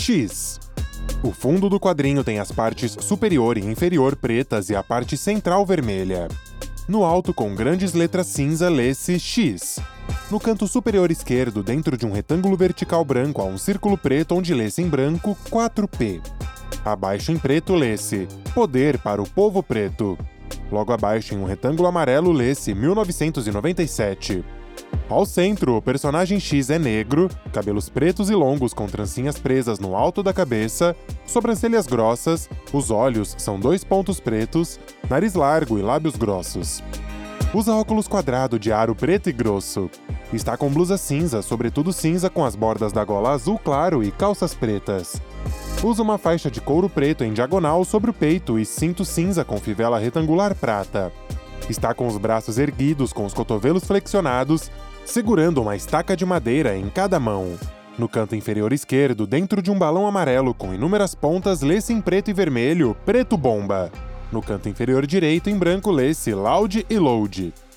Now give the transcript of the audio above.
X. O fundo do quadrinho tem as partes superior e inferior pretas e a parte central vermelha. No alto, com grandes letras cinza, lê-se X. No canto superior esquerdo, dentro de um retângulo vertical branco, há um círculo preto onde lê-se em branco 4P. Abaixo em preto lê-se Poder para o Povo Preto. Logo abaixo, em um retângulo amarelo, lê-se 1997. Ao centro, o personagem X é negro, cabelos pretos e longos com trancinhas presas no alto da cabeça, sobrancelhas grossas, os olhos são 2 pontos pretos, nariz largo e lábios grossos. Usa óculos quadrado de aro preto e grosso. Está com blusa cinza, sobretudo cinza com as bordas da gola azul claro e calças pretas. Usa uma faixa de couro preto em diagonal sobre o peito e cinto cinza com fivela retangular prata. Está com os braços erguidos com os cotovelos flexionados, segurando uma estaca de madeira em cada mão. No canto inferior esquerdo, dentro de um balão amarelo com inúmeras pontas, lê-se em preto e vermelho Preto Bomba. No canto inferior direito, em branco, lê-se Loud e Load.